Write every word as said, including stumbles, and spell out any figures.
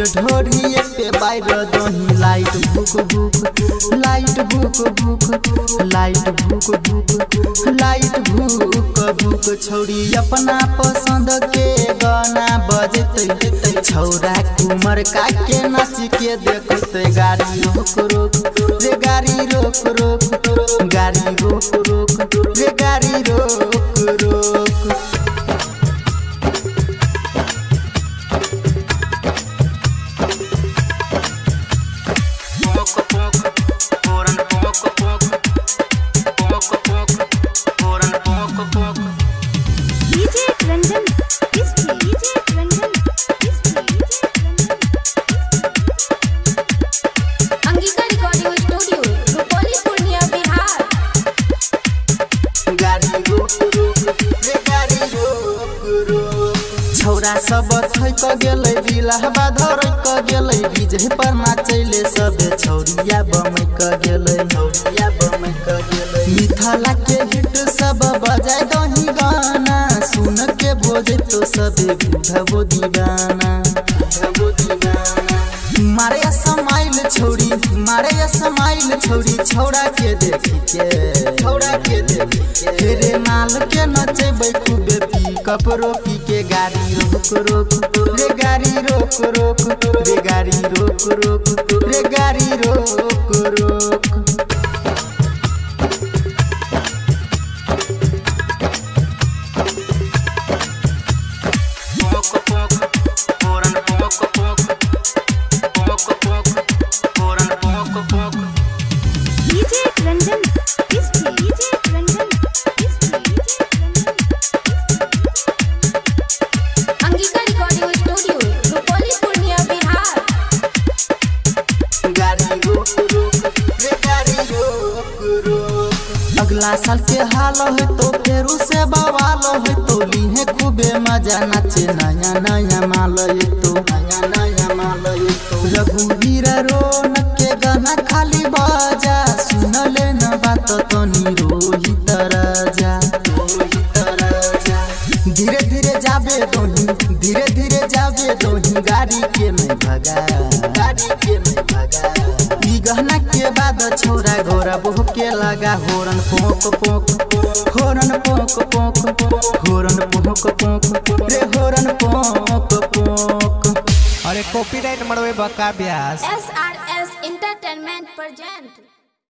ढोरी पे बाइर दही लाइट भूक भूक लाइट भूक भूक लाइट भूक भूक लाइट भूक भूक छौरी अपना पसंद के गाना बजते छौरा कुमर का के नाच के देखते गाड़ी रोक रोक रे गाड़ी रोक रोक गाड़ी रोक रोक रे गाड़ी रोक रोक छौरा सब थक गेलै बिलहबा धरक गेलै डीजे पर नाचैले सब छौरिया बमक गेलै छौरिया बमक गेलै मिथिला के हिट सब बजाय दही गाना सुन के बोझे तो सब बुढ़बो दीवाना बुढ़बो दीवाना मारे स्माइल छौरी मारे स्माइल छौरी छौरा के देखी के छौरा के देखी के तेरे माल के नचेबै खूबे पिकअप रोकी के गाड़ी रोक रोक रे गाड़ी रोक रोक रे गाड़ी रोक रोक रे गाड़ी रोक रोक अगला साल के हाल है तो फेरू से बवाल है तो लीहे खूबे मजा नाचे नया नया माल है तो नया नया माल है तो रघुवीर रौनक के गाना खाली बजा सुन ले न बात तो रोहित राजा रोहित राजा धीरे धीरे जाबे दोही धीरे धीरे जाबे दोही गाड़ी के में भगा गाड़ी के में भगा गहना के बाद छोरा घोरा बहु के लगा होरन पोक पोक होरन पोक पोक होरन पोक पोक रे होरन पोक पोक अरे कॉपीराइट मरवे बका ब्यास S R S entertainment present.